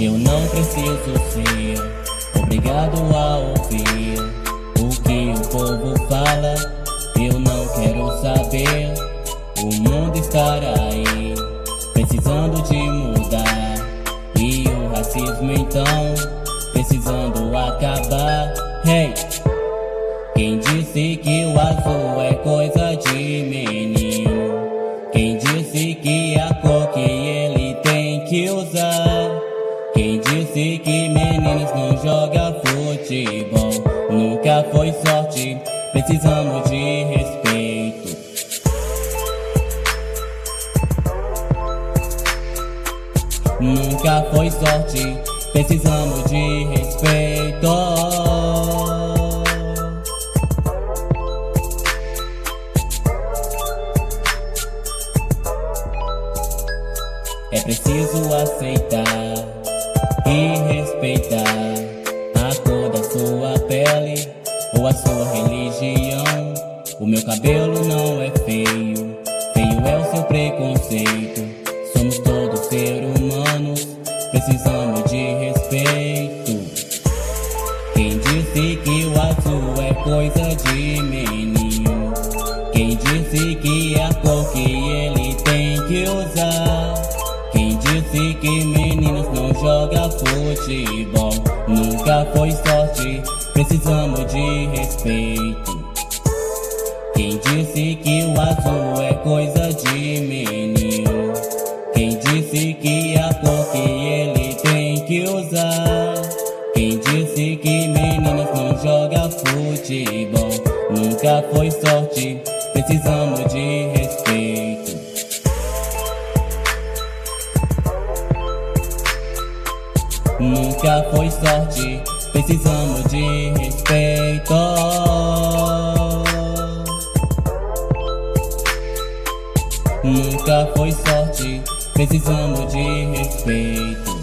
Eu não preciso ser obrigado a ouvir o que o povo fala. Eu não quero saber. O mundo estará aí, precisando de mudar. E o racismo então, precisando acabar. Hey! Quem disse que o azul é coisa de menino? Quem disse que é a cor que ele tem que usar? Quem disse que meninos não jogam futebol? Nunca foi sorte, precisamos de respeito. Nunca foi sorte, precisamos de respeito. É preciso aceitar e respeitar a cor da sua pele ou a sua religião. O meu cabelo não é feio, feio é o seu preconceito. Somos todos seres humanos, precisamos de respeito. Quem disse que o azul é coisa de menino? Quem disse que é a cor que ele tem que usar? Quem disse que meninas não jogam futebol? Nunca foi sorte, precisamos de respeito. Quem disse que o azul é coisa de menino? Quem disse que é a cor que ele tem que usar? Quem disse que meninas não jogam futebol? Nunca foi sorte, precisamos de respeito. Nunca foi sorte, precisamos de respeito. Nunca foi sorte, precisamos de respeito.